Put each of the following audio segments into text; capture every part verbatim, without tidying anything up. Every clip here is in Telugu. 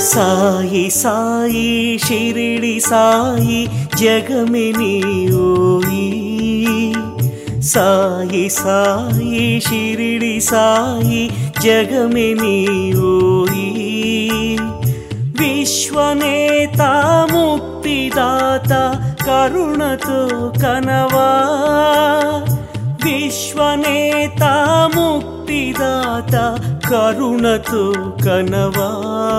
సాయి సాయి షిరిడి సాయి జగమే నీవోయి. సాయి సాయి షిరిడి సాయి జగమే నీవోయి. విశ్వనేత ముక్తిదాత కరుణతో కనవా. విశ్వనేత ముక్తిదాత కరుణతో కనవా.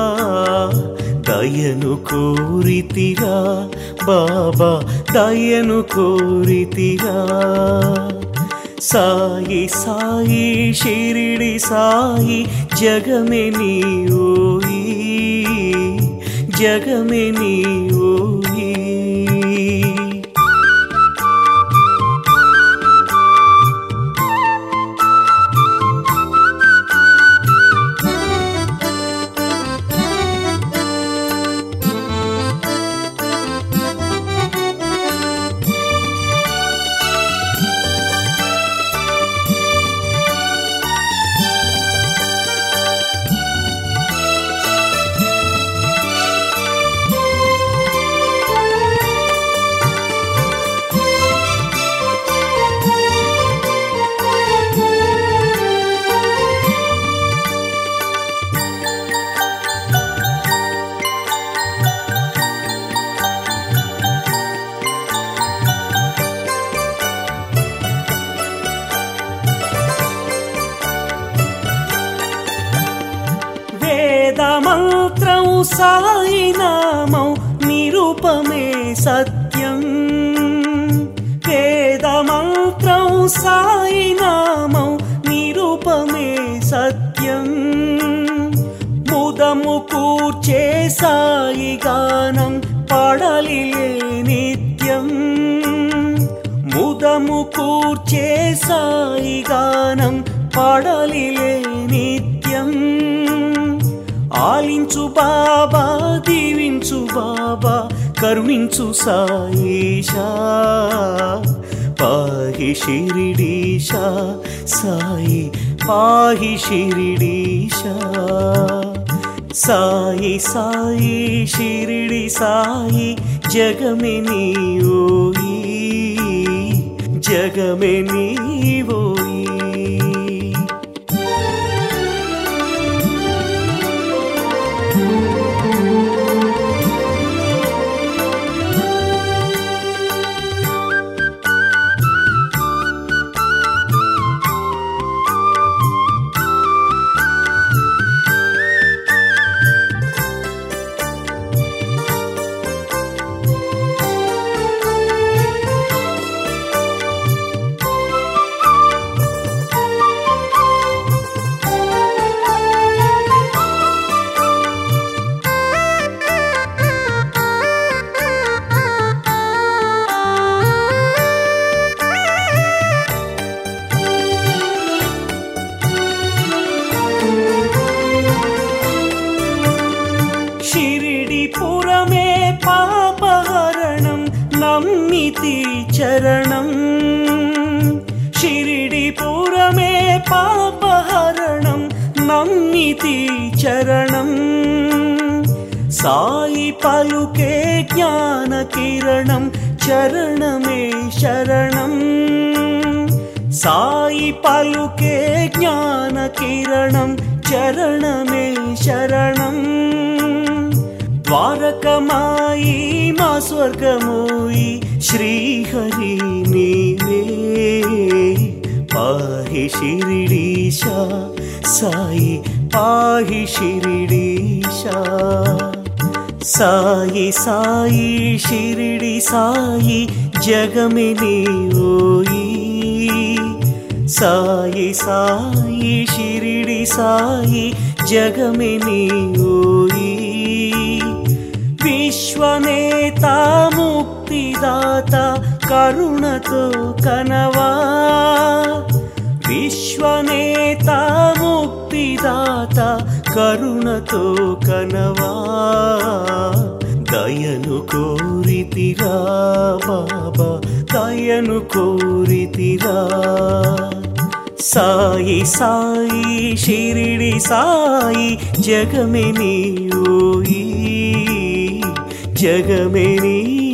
దయను కోరితిరా బాబా, దయను కోరితిరా. సాయి సాయి షిరిడి సాయి జగమే నీవోయి. జగమే నీవోయి. వేదమంత్రం సాయి నామం నిరూపమే సత్యం. వేదమంత్రం సాయి నామం నిరూపమే సత్యం. ముదము కూర్చే సాయి గానం పాడలిలే నిత్యం. ముదము కూర్చే సాయి గానం పాడలిలే నిత్యం. ఆలించు బాబా, దీవించు బాబా, కరుణించు సాయిషా. పాహి షిరిడీశా సాయి, పాహి షిరిడీశా. సాయి సాయి షిరిడి సాయి జగమే నీవోయి. జగమే నీవోయి. షిరిడిపురమే పాపహరణం నమ్మితి చరణం. షిరిడిపురమే పాపహరణం నమ్మితి చరణం. సాయి పలుకే జ్ఞాన కిరణం చరణమే శరణం. సాయి పలుకే జ్ఞాన కిరణం చరణమే శరణం. ద్వారకమాయి మా స్వర్గమోయి శ్రీహరి నీవే. పాహి షిరిడీశా సాయి, పాహి షిరిడీశా. సాయి సాయి షిరిడి సాయి జగమే నీవోయి. సాయి సాయి షిరిడి సాయి జగమే నీవోయి. విశ్వనేత ముక్తిదాత కరుణతో కనవా. విశ్వనేత ముక్తిదాత కరుణతో కనవా. దయను కోరితిరా బాబా, దయను కోరితిరా. సాయి సాయి షిరిడి సాయి జగమే నీవోయి జగమే నీ